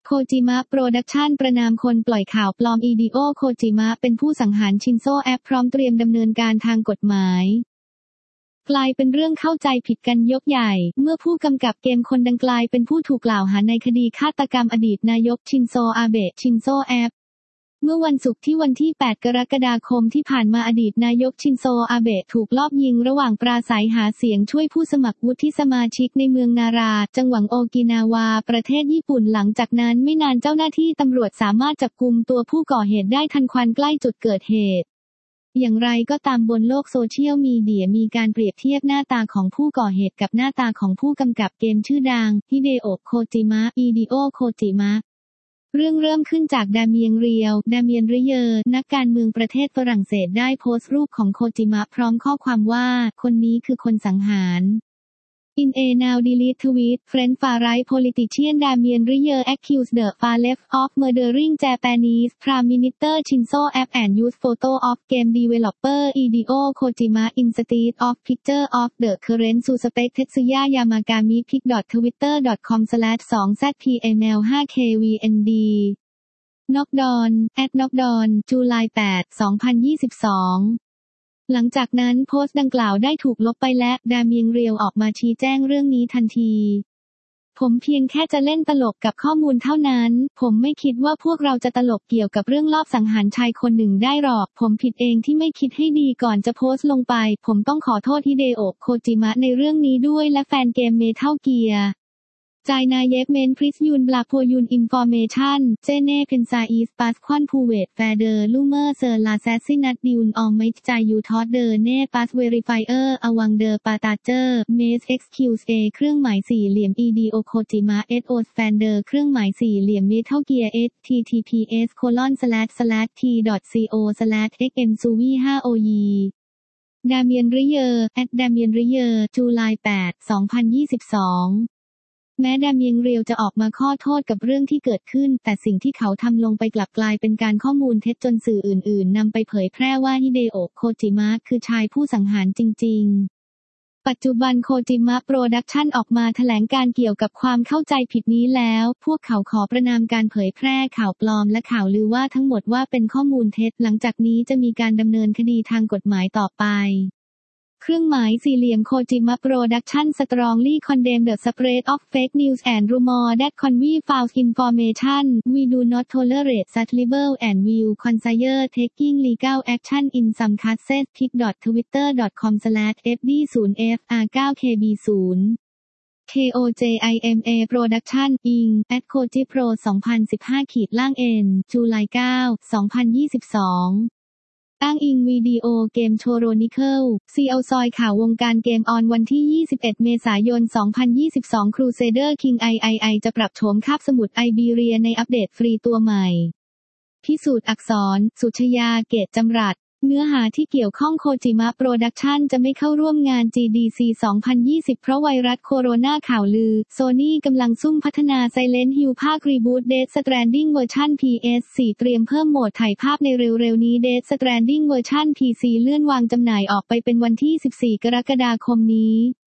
โคจิมะโปรดักชั่นประณามคนปล่อยข่าวปลอมฮิเดโอะโคจิมะเป็นผู้สังหารชินโซแอปพร้อมเตรียมดำเนินการทางกฎหมายกลายเป็นเรื่องเข้าใจผิดกันยกใหญ่เมื่อผู้กำกับเกมคนดังกลายเป็นผู้ถูกกล่าวหาในคดีฆาตกรรมอดีตนายกชินโซอาเบะชินโซแอปเมื่อวันศุกร์ที่วันที่ 8 กรกฎาคมที่ผ่านมาอดีตนายกชินโซอาเบะถูกลอบยิงระหว่างปราศรัยหาเสียงช่วยผู้สมัครวุฒิสมาชิกในเมืองนาราจังหวัดโอกินาวาประเทศญี่ปุ่นหลังจากนั้นไม่นานเจ้าหน้าที่ตำรวจสามารถจับกุมตัวผู้ก่อเหตุได้ทันควันใกล้จุดเกิดเหตุอย่างไรก็ตามบนโลกโซเชียลมีเดียมีการเปรียบเทียบหน้าตาของผู้ก่อเหตุกับหน้าตาของผู้กำกับเกมชื่อดังฮิเดโอะโคจิมะฮิเดโอะโคจิมะเรื่องเริ่มขึ้นจากดาเมียนริเยอร์นักการเมืองประเทศฝรั่งเศสได้โพสต์รูปของโคจิมะพร้อมข้อความว่าคนนี้คือคนสังหารIn a now delete tweet, French far-right politician Damien Rieu accused the far left of murdering Japanese Prime Minister Shinzo Abe and used photo of game developer Hideo Kojima instead of picture of the current suspect Tetsuya Yamagami. pic.twitter.com/pml5kvnd Knockdown @knockdown จุลาย 8 2022หลังจากนั้นโพสต์ดังกล่าวได้ถูกลบไปและดาเมียนเรียวออกมาชี้แจงเรื่องนี้ทันทีผมเพียงแค่จะเล่นตลกกับข้อมูลเท่านั้นผมไม่คิดว่าพวกเราจะตลกเกี่ยวกับเรื่องลอบสังหารชายคนหนึ่งได้หรอกผมผิดเองที่ไม่คิดให้ดีก่อนจะโพสต์ลงไปผมต้องขอโทษฮิเดโอะโคจิมะในเรื่องนี้ด้วยและแฟนเกมเมทัลเกียร์จายนาเยฟเมนพริสยูนบลาโพยูนอินฟอร์เมชันเจเน่เพนซาอีสปัสคอนพูเวตแฟเดอร์ลูเมอร์เซอร์ลาแซสซินัดดิวน์ออมไมจายยูทอดเดอร์เน่ปัสเวริไฟเออร์อวังเดอร์ปาตาเจอร์เมสเอ็กซ์คิวส์เอเครื่องหมายสี่เหลี่ยมอีดีโอโคจิมะเอสโอสแฟนเดอร์เครื่องหมายสี่เหลี่ยมเมทัลเกียร์https://t.co/xmsuvi5oy ดาเมียนริเยอร์ดาเมียนริเยอร์จุลาย 8 2022แม้ดาเมียนเรียวจะออกมาขอโทษกับเรื่องที่เกิดขึ้นแต่สิ่งที่เขาทำลงไปกลับกลายเป็นการข้อมูลเท็จจนสื่ออื่นๆนำไปเผยแพร่ว่าฮิเดโอะโคจิมะคือชายผู้สังหารจริงๆปัจจุบันโคจิมะโปรดักชั่นออกมาแถลงการเกี่ยวกับความเข้าใจผิดนี้แล้วพวกเขาขอประณามการเผยแพร่ข่าวปลอมและข่าวลือว่าทั้งหมดว่าเป็นข้อมูลเท็จหลังจากนี้จะมีการดำเนินคดีทางกฎหมายต่อไปเครื่องหมายสี่เหลี่ยมโคจิมะโปรดักชั่น strongly condemn the spread of fake news and rumor that convey false information. We do not tolerate such libel and will consider taking legal action in some cases. pic.twitter.com/fd0fr9kb0 KOJIMA Production Inc. @kojipro 2015-N จุลาย 9 2022อ้างอิงวิดีโอเกมโชโรนิเคิลซีเอาซอยข่าววงการเกมออนวันที่ 21 เมษายน 2022 Crusader King III จะปรับโฉมคาบสมุทรไอบีเรียในอัปเดตฟรีตัวใหม่พิสูจน์อักษรสุชยาเกตจำรัดเนื้อหาที่เกี่ยวข้องโคจิมะโปรดักชั่นจะไม่เข้าร่วมงาน GDC 2020 เพราะไวรัสโคโรนาข่าวลือ Sony กำลังซุ่มพัฒนา Silent Hill ภาครีบูต Death Stranding เวอร์ชัน PS4 เตรียมเพิ่มโหมดถ่ายภาพในเร็วๆนี้ Death Stranding เวอร์ชัน PC เลื่อนวางจำหน่ายออกไปเป็นวันที่ 14 กรกฎาคมนี้